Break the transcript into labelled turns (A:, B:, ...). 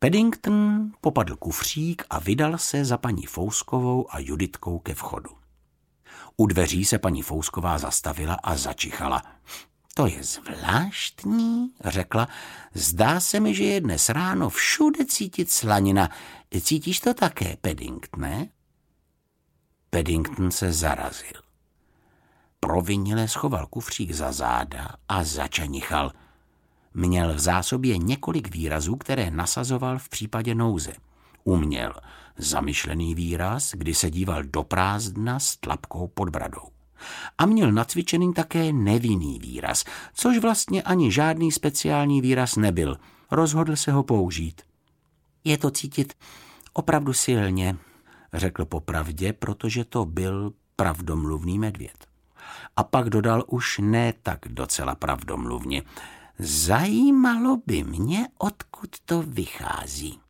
A: Paddington popadl kufřík a vydal se za paní Fouskovou a Juditkou ke vchodu. U dveří se paní Fousková zastavila a začichala. To je zvláštní, řekla. Zdá se mi, že je dnes ráno všude cítit slanina. Cítíš to také, Paddingtone? Paddington se zarazil. Provinile schoval kufřík za záda a začanichal. Měl v zásobě několik výrazů, které nasazoval v případě nouze. Uměl zamyšlený výraz, kdy se díval do prázdna s tlapkou pod bradou. A měl nacvičený také nevinný výraz, což vlastně ani žádný speciální výraz nebyl. Rozhodl se ho použít. Je to cítit opravdu silně, řekl popravdě, protože to byl pravdomluvný medvěd. A pak dodal už ne tak docela pravdomluvně. Zajímalo by mě, odkud to vychází.